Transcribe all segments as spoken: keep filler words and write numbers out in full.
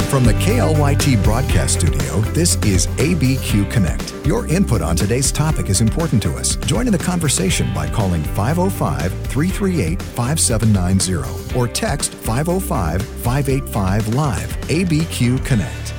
From the K L Y T broadcast studio, this is A B Q Connect. Your input on today's topic is important to us. Join in the conversation by calling five oh five, three three eight, five seven nine zero or text five oh five, five eight five, live. A B Q Connect.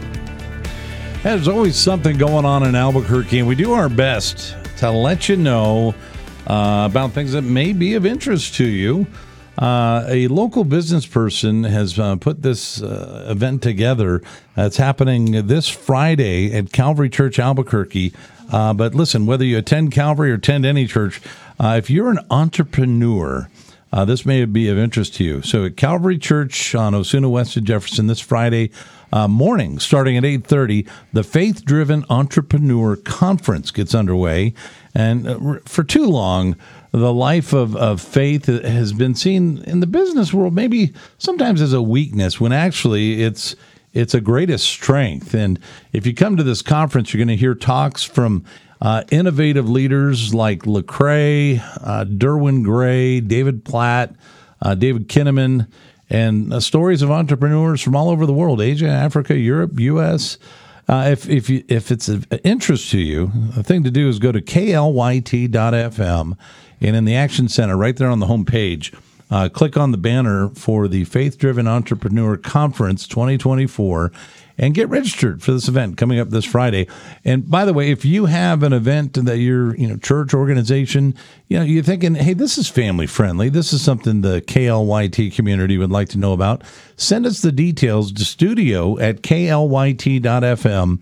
There's always something going on in Albuquerque, and we do our best to let you know uh, about things that may be of interest to you. Uh, a local business person has uh, put this uh, event together. Uh, it's happening this Friday at Calvary Church, Albuquerque. Uh, but listen, whether you attend Calvary or attend any church, uh, if you're an entrepreneur, uh, this may be of interest to you. So at Calvary Church on Osuna West of Jefferson this Friday uh, morning, starting at eight thirty, the Faith Driven Entrepreneur Conference gets underway. And uh, for too long, the life of, of faith has been seen in the business world maybe sometimes as a weakness, when actually it's it's a greatest strength. And if you come to this conference, you're going to hear talks from uh, innovative leaders like Lecrae, uh, Derwin Gray, David Platt, uh, David Kinnaman, and uh, stories of entrepreneurs from all over the world: Asia, Africa, Europe, U S Uh, if if you, if it's of interest to you, the thing to do is go to K L Y T dot F M, and in the Action Center, right there on the home page, uh, click on the banner for the Faith Driven Entrepreneur Conference twenty twenty-four, and get registered for this event coming up this Friday. And by the way, if you have an event that your you know church organization, you know you're thinking, hey, this is family friendly, this is something the K L Y T community would like to know about, send us the details to studio at K L Y T dot F M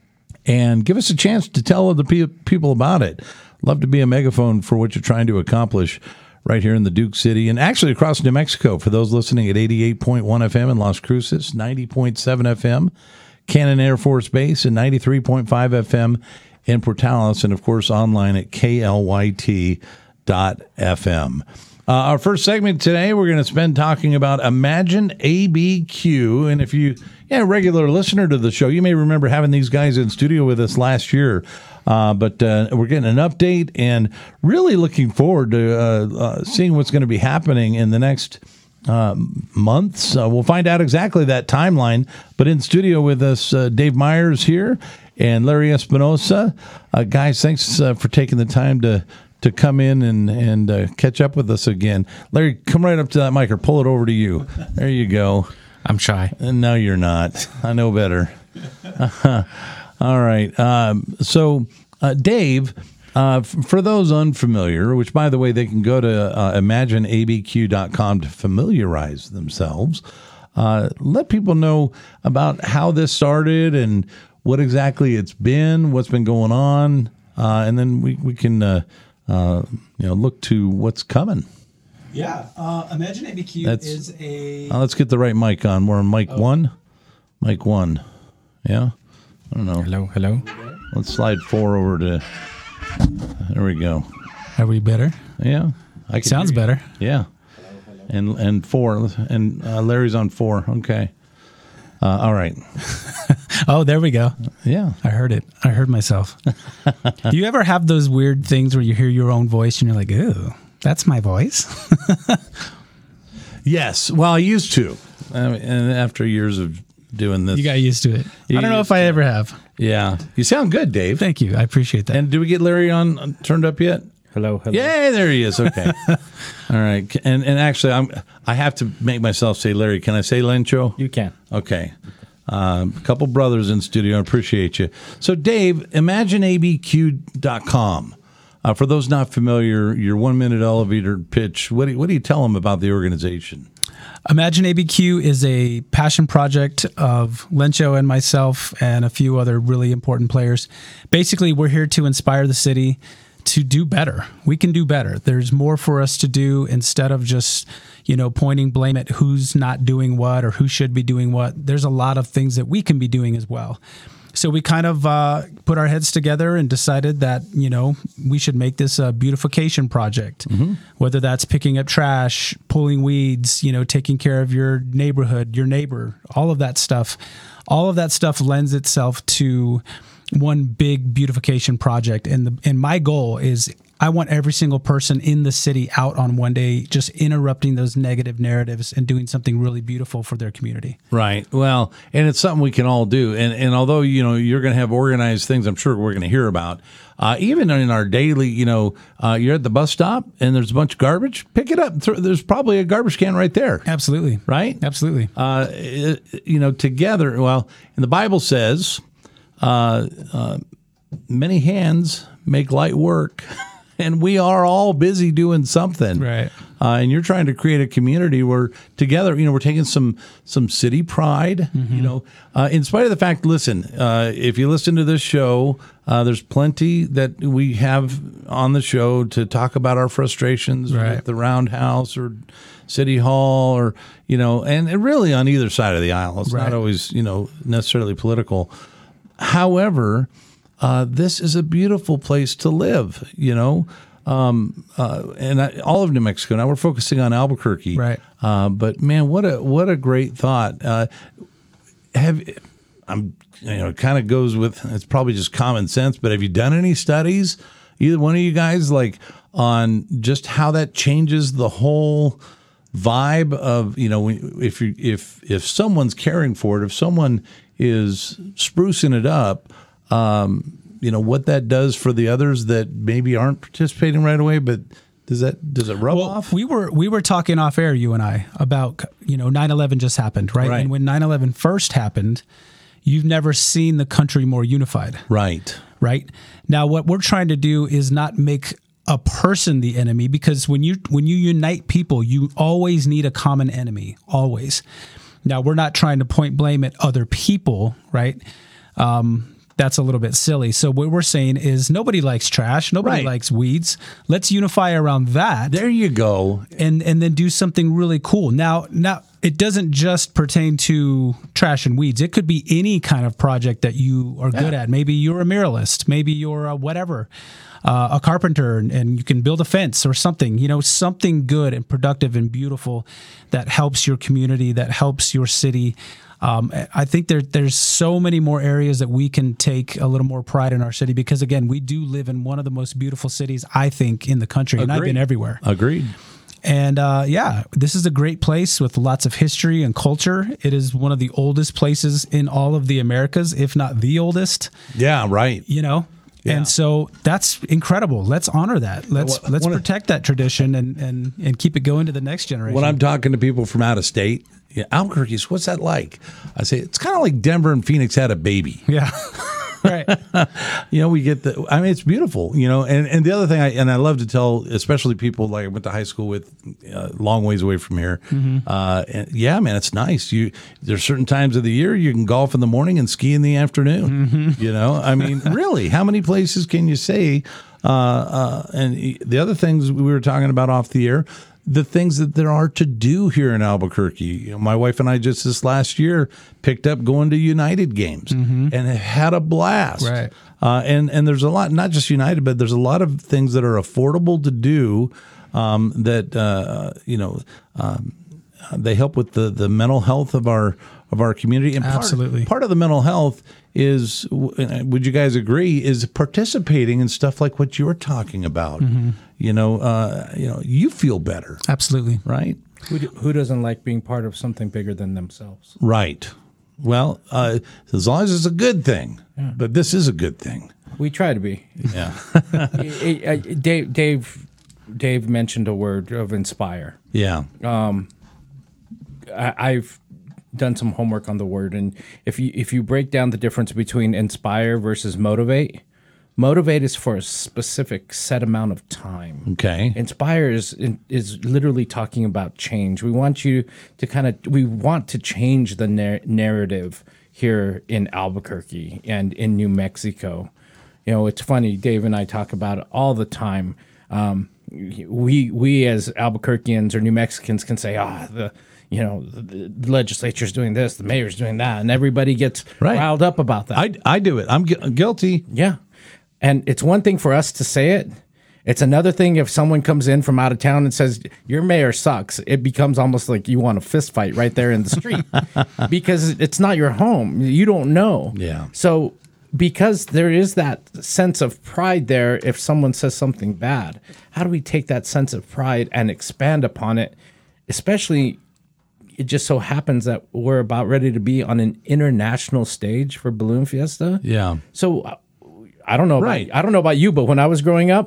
and give us a chance to tell other pe- people about it. Love to be a megaphone for what you're trying to accomplish right here in the Duke City, and actually across New Mexico for those listening at eighty-eight point one F M in Las Cruces, ninety point seven F M, Cannon Air Force Base, and ninety-three point five F M in Portales, and of course online at K L Y T dot F M. Uh, our first segment today, we're going to spend talking about Imagine A B Q, and if you yeah, a regular listener to the show, you may remember having these guys in studio with us last year. Uh, but uh, we're getting an update and really looking forward to uh, uh, seeing what's going to be happening in the next uh, months. Uh, we'll find out exactly that timeline. But in studio with us, uh, Dave Myers here and Larry Espinosa. Uh, guys, thanks uh, for taking the time to to come in and, and uh, catch up with us again. Larry, come right up to that mic or pull it over to you. There you go. I'm shy. And no, you're not. I know better. All right. Um, so, uh, Dave, uh, f- for those unfamiliar, which, by the way, they can go to uh, imagine A B Q dot com to familiarize themselves, uh, let people know about how this started and what exactly it's been, what's been going on, uh, and then we, we can uh, uh, you know look to what's coming. Yeah. Uh, Imagine A B Q That's, is a... Uh, let's get the right mic on. We're on mic oh. one. Mic one. Yeah? I don't know. Hello, hello. Let's slide four over to. There we go. Are we better? Yeah, I can sounds better. Yeah, hello, hello. and and four, and uh, Larry's on four. Okay. Uh, all right. Oh, there we go. Yeah, I heard it. I heard myself. Do you ever have those weird things where you hear your own voice and you're like, "Ooh, that's my voice"? Yes. Well, I used to, I mean, and after years of doing this, you got used to it. I don't know if I ever have. Yeah, you sound good, Dave. Thank you. I appreciate that. And do we get Larry on uh, turned up yet? Hello, hello. Yay, there he is. Okay. All right. And and actually, I'm I have to make myself say Larry. Can I say Lencho? You can. Okay. Um, a couple brothers in studio. I appreciate you. So, Dave, imagine A B Q dot com. Uh, for those not familiar, your one-minute elevator pitch, what do, you, what do you tell them about the organization? Imagine A B Q is a passion project of Lencho and myself and a few other really important players. Basically, we're here to inspire the city to do better. We can do better. There's more for us to do instead of just, you know, pointing blame at who's not doing what or who should be doing what. There's a lot of things that we can be doing as well. So we kind of uh, put our heads together and decided that, you know, we should make this a beautification project, mm-hmm. whether that's picking up trash, pulling weeds, you know, taking care of your neighborhood, your neighbor, all of that stuff. All of that stuff lends itself to one big beautification project. And the, and my goal is I want every single person in the city out on one day, just interrupting those negative narratives and doing something really beautiful for their community. Right. Well, and it's something we can all do. And and although, you know, you're going to have organized things, I'm sure we're going to hear about. Uh, even in our daily, you know, uh, you're at the bus stop and there's a bunch of garbage, pick it up. There's probably a garbage can right there. Absolutely. Right? Absolutely. Uh, it, you know, together, well, and the Bible says, uh, uh, many hands make light work. And we are all busy doing something. Right. Uh, and you're trying to create a community where together, you know, we're taking some some city pride, mm-hmm. you know, uh, in spite of the fact, listen, uh, if you listen to this show, uh, there's plenty that we have on the show to talk about our frustrations right. with the Roundhouse or City Hall or, you know, and, and really on either side of the aisle. It's right. not always, you know, necessarily political. However, Uh, this is a beautiful place to live, you know, um, uh, and I, all of New Mexico. Now we're focusing on Albuquerque, right? Uh, but man, what a what a great thought. Uh, have I'm you know, it kind of goes with it's probably just common sense. But have you done any studies, either one of you guys, like on just how that changes the whole vibe of, you know, if you if if someone's caring for it, if someone is sprucing it up. Um, you know, what that does for the others that maybe aren't participating right away, but does that does it rub well, off? We were we were talking off air, you and I, about, you know, nine eleven just happened, right? Right. And when nine eleven first happened, you've never seen the country more unified. Right. Right. Now, what we're trying to do is not make a person the enemy, because when you when you unite people, you always need a common enemy, always. Now, we're not trying to point blame at other people, right? Um, That's a little bit silly. So what we're saying is nobody likes trash. Nobody Right. likes weeds. Let's unify around that. There you go. And and then do something really cool. Now, now it doesn't just pertain to trash and weeds. It could be any kind of project that you are good Yeah. at. Maybe you're a muralist. Maybe you're a whatever, uh, a carpenter, and, and you can build a fence or something. You know, something good and productive and beautiful that helps your community, that helps your city. Um, I think there, there's so many more areas that we can take a little more pride in our city because, again, we do live in one of the most beautiful cities, I think, in the country. Agreed. And I've been everywhere. Agreed. And uh, yeah, this is a great place with lots of history and culture. It is one of the oldest places in all of the Americas, if not the oldest. Yeah, right. You know? Yeah. And so that's incredible. Let's honor that. Let's Well, let's wanna- protect that tradition and, and, and keep it going to the next generation. When I'm talking to people from out of state, yeah, Albuquerque's, what's that like? I say, it's kind of like Denver and Phoenix had a baby. Yeah. Right. You know, we get the, I mean, it's beautiful, you know, and, and the other thing, I and I love to tell, especially people like I went to high school with, uh, long ways away from here. Mm-hmm. Uh, and yeah, man, it's nice. You, there's certain times of the year you can golf in the morning and ski in the afternoon, mm-hmm. you know, I mean, really, how many places can you say? Uh, uh, and the other things we were talking about off the air, the things that there are to do here in Albuquerque. You know, my wife and I just this last year picked up going to United games mm-hmm. and had a blast. Right. Uh, and, and there's a lot, not just United, but there's a lot of things that are affordable to do um, that, uh, you know, um, they help with the, the mental health of our of our community. And part, Absolutely. Part of the mental health is, would you guys agree, is participating in stuff like what you're talking about. Mm-hmm. You know, uh, you know, you feel better. Absolutely. Right? Who, do, who doesn't like being part of something bigger than themselves? Right. Well, uh, as long as it's a good thing. Yeah. But this is a good thing. We try to be. Yeah. Dave, Dave, Dave mentioned a word of inspire. Yeah. Um, I, I've done some homework on the word, and if you if you break down the difference between inspire versus motivate, motivate is for a specific set amount of time. Okay. Inspire is is literally talking about change. We want you to kind of we want to change the nar- narrative here in Albuquerque and in New Mexico. You know, it's funny. Dave and I talk about it all the time. Um, we we as Albuquerqueans or New Mexicans can say, ah, the you know the legislature's doing this, the mayor's doing that, and everybody gets right. riled up about that. I I do it. I'm gu- guilty. Yeah, and it's one thing for us to say it. It's another thing if someone comes in from out of town and says, your mayor sucks. It becomes almost like you want a fist fight right there in the street because it's not your home. You don't know. Yeah. So because there is that sense of pride there if someone says something bad. How do we take that sense of pride and expand upon it? Especially, it just so happens that we're about ready to be on an international stage for Balloon Fiesta. Yeah. So uh, I don't know. Right. About, I don't know about you, but when I was growing up,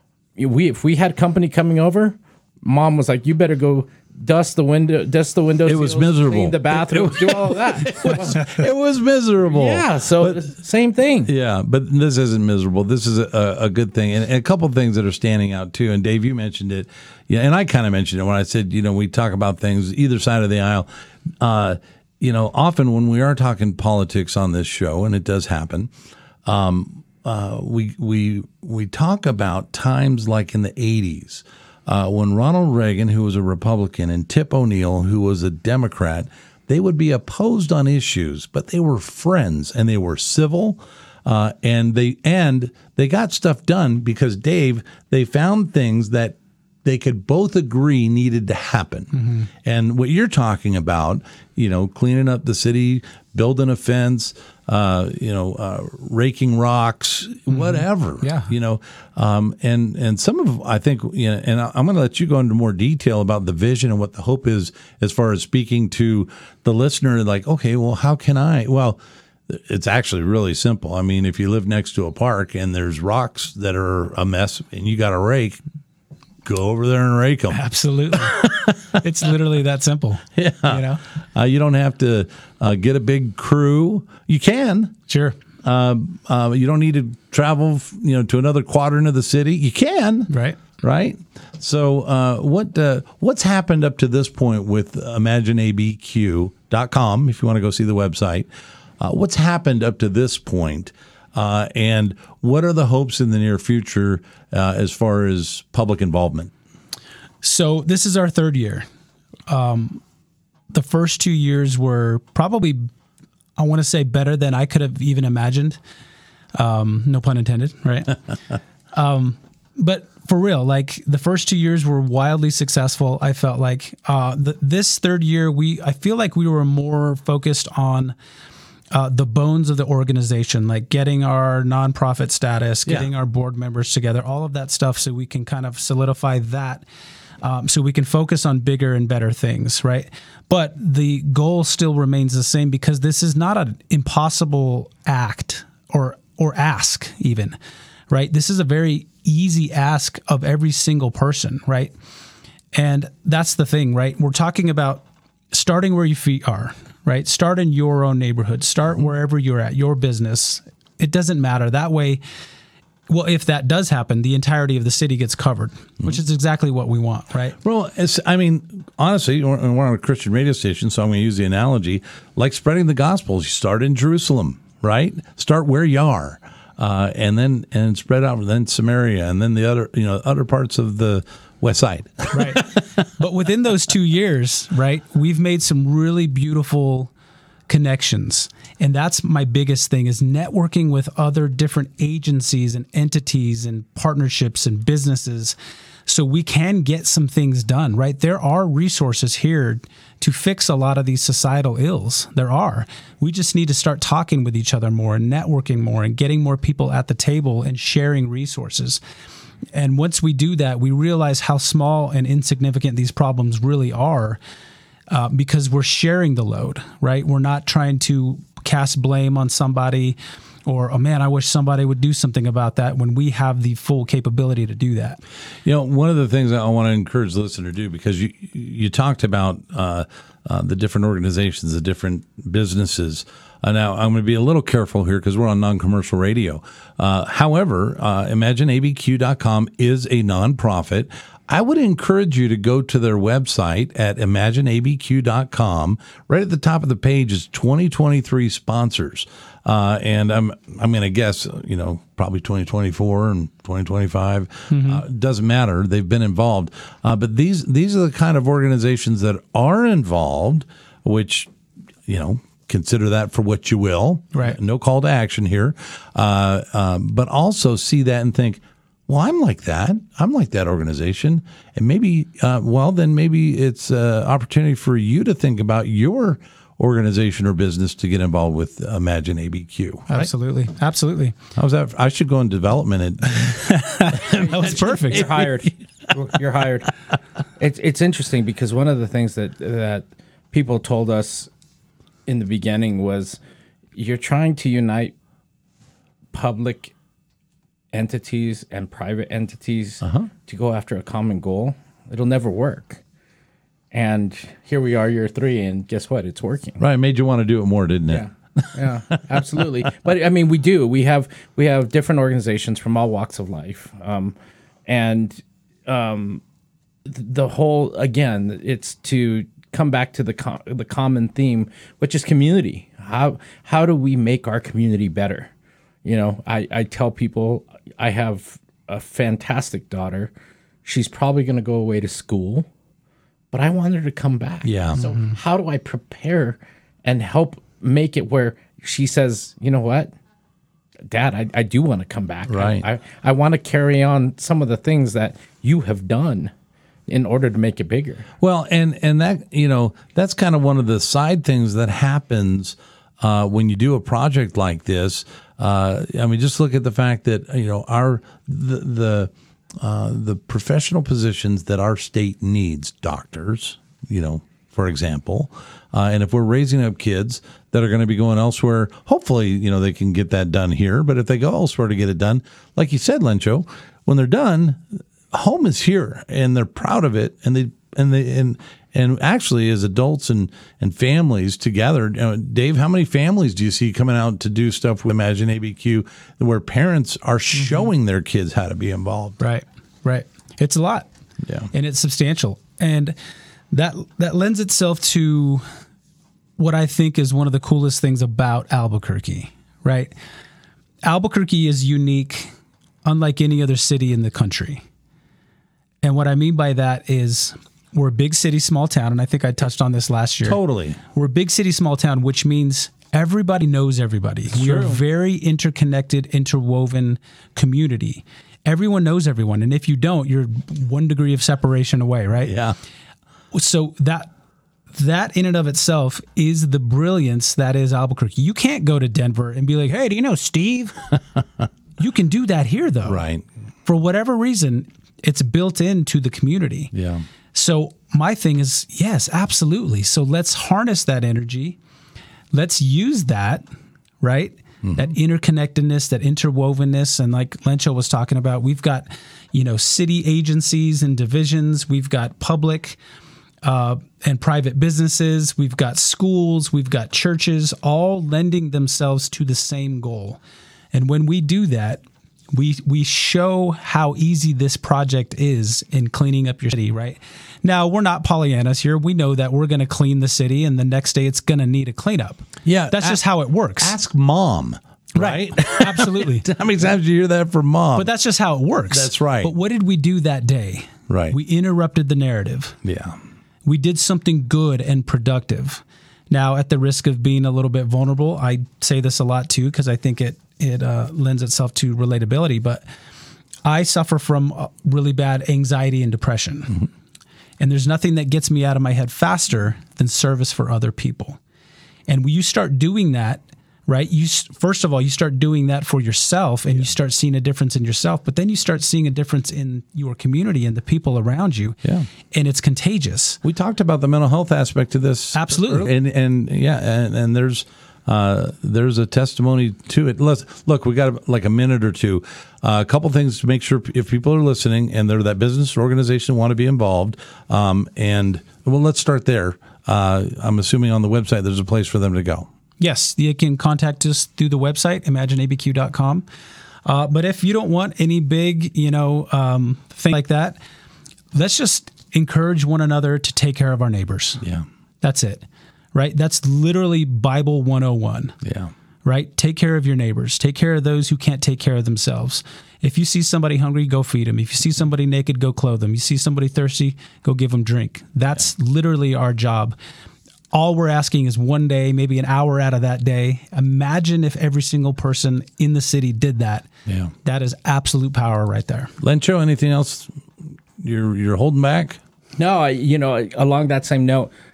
we if we had company coming over, Mom was like, "You better go dust the window, dust the windows. It was seals, miserable. Clean the bathroom, do all of that." it, was, it was miserable. Yeah. So But- same thing. Yeah, but this isn't miserable. This is a, a good thing, and, and a couple of things that are standing out too. And Dave, you mentioned it, yeah, and I kind of mentioned it when I said, you know, we talk about things either side of the aisle. Uh, you know, often when we are talking politics on this show, and it does happen, um, uh, we we we talk about times like in the eighties uh, when Ronald Reagan, who was a Republican, and Tip O'Neill, who was a Democrat. They would be opposed on issues, but they were friends and they were civil, uh, and they and they got stuff done because, Dave, they found things that they could both agree needed to happen. Mm-hmm. And what you're talking about, you know, cleaning up the city, building a fence, uh, you know, uh, raking rocks, mm-hmm. whatever. Yeah. You know, um, and and some of I think, you know, and I'm going to let you go into more detail about the vision and what the hope is as far as speaking to the listener. Like, okay, well, how can I? Well, it's actually really simple. I mean, if you live next to a park and there's rocks that are a mess and you got a rake, go over there and rake them. Absolutely. It's literally that simple. Yeah. You know? Uh, you don't have to uh, get a big crew. You can. Sure. Uh, uh, you don't need to travel, you know, to another quadrant of the city. You can. Right. Right. So uh, what uh, what's happened up to this point with imagine A B Q dot com, if you want to go see the website, uh, what's happened up to this point? Uh, and what are the hopes in the near future uh, as far as public involvement? So this is our third year. Um, the first two years were probably, I want to say, better than I could have even imagined. Um, no pun intended, right? um, but for real, like the first two years were wildly successful. I felt like uh, the, this third year, we I feel like we were more focused on Uh, the bones of the organization, like getting our nonprofit status, getting Yeah. our board members together, all of that stuff, so we can kind of solidify that, um, so we can focus on bigger and better things, right? But the goal still remains the same because this is not an impossible act or or ask even, right? This is a very easy ask of every single person, right? And that's the thing, right? We're talking about starting where your feet are, right? Start in your own neighborhood. Start wherever you're at, your business. It doesn't matter. That way, well, if that does happen, the entirety of the city gets covered, mm-hmm. which is exactly what we want, right? Well, it's, I mean, honestly, we're, we're on a Christian radio station, so I'm going to use the analogy, like spreading the gospel. You start in Jerusalem, right? Start where you are, uh, and then and spread out, then Samaria, and then the other, you know, other parts of the West Side. Right. But within those two years, right, we've made some really beautiful connections. And that's my biggest thing, is networking with other different agencies and entities and partnerships and businesses so we can get some things done, right? There are resources here to fix a lot of these societal ills. There are. We just need to start talking with each other more and networking more and getting more people at the table and sharing resources. And once we do that, we realize how small and insignificant these problems really are, uh, because we're sharing the load, right? We're not trying to cast blame on somebody or, oh man, I wish somebody would do something about that, when we have the full capability to do that. You know, one of the things that I want to encourage the listener to do, because you you talked about uh, uh, the different organizations, the different businesses. Uh, now, I'm going to be a little careful here because we're on non-commercial radio. Uh, however, uh, imagine A B Q dot com is a nonprofit. I would encourage you to go to their website at imagine A B Q dot com. Right at the top of the page is twenty twenty-three sponsors. Uh, and I'm I'm going to guess, you know, probably twenty twenty-four and twenty twenty-five. Mm-hmm. Uh, doesn't matter. They've been involved. Uh, but these these are the kind of organizations that are involved, which, you know, consider that for what you will. Right. No call to action here. Uh, um, but also see that and think, well, I'm like that. I'm like that organization. And maybe, uh, well, then maybe it's an opportunity for you to think about your organization or business to get involved with Imagine A B Q. Right? Absolutely. Absolutely. How's that? I should go in development. And That was perfect. You're hired. You're hired. It's it's interesting because one of the things that that people told us in the beginning was you're trying to unite public entities and private entities uh-huh. to go after a common goal. It'll never work. And here we are, year three, and guess what? It's working. Right, it made you want to do it more, didn't it? Yeah, yeah, absolutely. But I mean, we do. We have we have different organizations from all walks of life, um, and um, the whole again, it's to come back to the com- the common theme, which is community. How how do we make our community better? You know, I, I tell people I have a fantastic daughter. She's probably going to go away to school, but I want her to come back. Yeah. So mm-hmm. how do I prepare and help make it where she says, you know what, Dad, I, I do want to come back. Right. I, I, I want to carry on some of the things that you have done in order to make it bigger. Well, and, and that, you know, that's kind of one of the side things that happens uh, when you do a project like this. Uh, I mean, just look at the fact that, you know, our, the, the, uh, the professional positions that our state needs, doctors, you know, for example, uh, and if we're raising up kids that are going to be going elsewhere, hopefully, you know, they can get that done here. But if they go elsewhere to get it done, like you said, Lencho, when they're done, home is here and they're proud of it. And they, and they, and, and actually as adults and, and families together, you know, Dave, how many families do you see coming out to do stuff with Imagine A B Q where parents are showing their kids how to be involved? Right. Right. It's a lot. Yeah. And it's substantial. And that, that lends itself to what I think is one of the coolest things about Albuquerque, right? Albuquerque is unique, unlike any other city in the country. And what I mean by that is we're a big city, small town, and I think I touched on this last year. Totally. We're a big city, small town, which means everybody knows everybody. We're a very interconnected, interwoven community. Everyone knows everyone, and if you don't, you're one degree of separation away, right? Yeah. So that that in and of itself is the brilliance that is Albuquerque. You can't go to Denver and be like, hey, do you know Steve? You can do that here, though. Right. For whatever reason, it's built into the community. Yeah. So my thing is, yes, absolutely. So let's harness that energy. Let's use that, right? Mm-hmm. That interconnectedness, that interwovenness. And like Lencho was talking about, we've got, you know, city agencies and divisions. We've got public uh, and private businesses. We've got schools. We've got churches, all lending themselves to the same goal. And when we do that, we we show how easy this project is in cleaning up your city, right? Now, we're not Pollyannas here. We know that we're going to clean the city, and the next day it's going to need a cleanup. Yeah. That's ask, just how it works. Ask mom, right? Absolutely. How many times do you hear that from mom? But that's just how it works. That's right. But what did we do that day? Right. We interrupted the narrative. Yeah. We did something good and productive. Now, at the risk of being a little bit vulnerable, I say this a lot too, because I think it it uh, lends itself to relatability, but I suffer from really bad anxiety and depression. Mm-hmm. And there's nothing that gets me out of my head faster than service for other people. And when you start doing that, right, you first of all, you start doing that for yourself and yeah. you start seeing a difference in yourself, but then you start seeing a difference in your community and the people around you. Yeah. And it's contagious. We talked about the mental health aspect of this. Absolutely. And, and yeah, and, and there's, Uh, there's a testimony to it. Let's look. We got like a minute or two. Uh, a couple things to make sure if people are listening and they're that business or organization want to be involved. Um, and well, let's start there. Uh, I'm assuming on the website there's a place for them to go. Yes, you can contact us through the website imagine A B Q dot com. Uh, but if you don't want any big, you know, um, thing like that, let's just encourage one another to take care of our neighbors. Yeah, that's it. Right? That's literally Bible one oh one. Yeah. Right? Take care of your neighbors. Take care of those who can't take care of themselves. If you see somebody hungry, go feed them. If you see somebody naked, go clothe them. You see somebody thirsty, go give them drink. That's yeah. literally our job. All we're asking is one day, maybe an hour out of that day. Imagine if every single person in the city did that. Yeah. That is absolute power right there. Lencho, anything else you're you're holding back? No, I, you know, along that same note,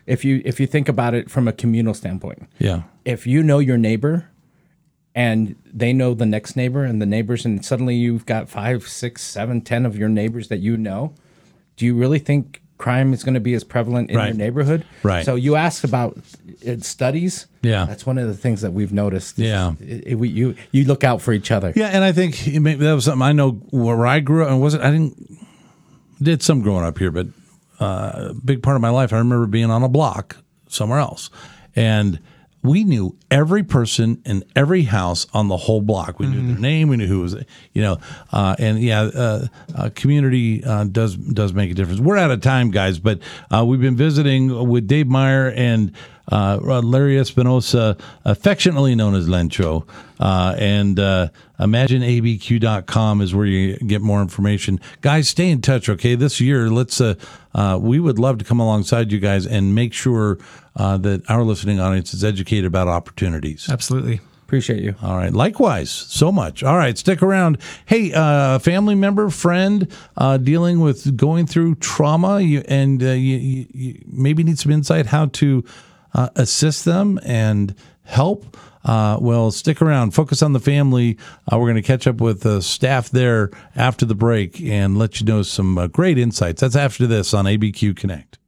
If you if you think about it from a communal standpoint, Yeah. if you know your neighbor and they know the next neighbor and the neighbors, and suddenly you've got five, six, seven, ten of your neighbors that you know, do you really think crime is going to be as prevalent in Right. your neighborhood? Right. So you asked about uh, studies. Yeah. That's one of the things that we've noticed. Yeah. It- it- we, you you look out for each other. Yeah, and I think it may- that was something I know where I grew up. And wasn't I didn't did some growing up here, but uh, a big part of my life, I remember being on a block somewhere else, and we knew every person in every house on the whole block. We knew their name. We knew who was, you know, uh, and yeah, uh, uh, community uh, does does make a difference. We're out of time, guys, but uh, we've been visiting with Dave Meyer and uh, Larry Espinosa, affectionately known as Lencho, uh, and uh, imagine A B Q dot com is where you get more information. Guys, stay in touch, okay? This year, let's. Uh, uh, we would love to come alongside you guys and make sure uh, that our listening audience is educated about opportunities. Absolutely. Appreciate you. All right. Likewise, so much. All right. Stick around. Hey, uh, family member, friend, uh, dealing with going through trauma, you, and uh, you, you, you maybe need some insight how to uh, assist them and help. Uh, well, stick around. Focus on the family. Uh, we're going to catch up with the staff there after the break and let you know some uh, great insights. That's after this on A B Q Connect.